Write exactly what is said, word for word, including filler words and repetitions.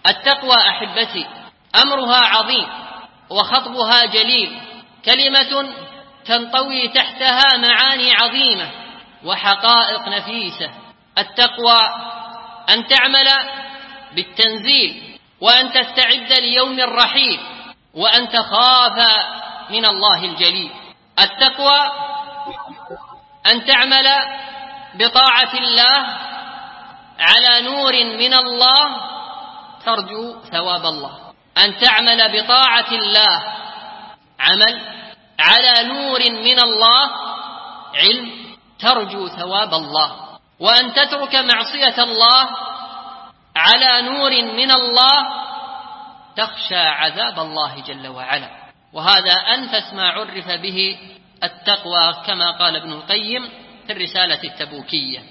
التقوى أحبتي أمرها عظيم وخطبها جليل، كلمة تنطوي تحتها معاني عظيمة وحقائق نفيسة. التقوى أن تعمل بالتنزيل، وأن تستعد ليوم الرحيل، وأن تخاف من الله الجليل. التقوى أن تعمل بطاعة الله على نور من الله ترجو ثواب الله. أن تعمل بطاعة الله عمل على نور من الله علم ترجو ثواب الله، وأن تترك معصية الله على نور من الله تخشى عذاب الله جل وعلا. وهذا أنفس ما عرف به التقوى كما قال ابن القيم في الرسالة التبوكية.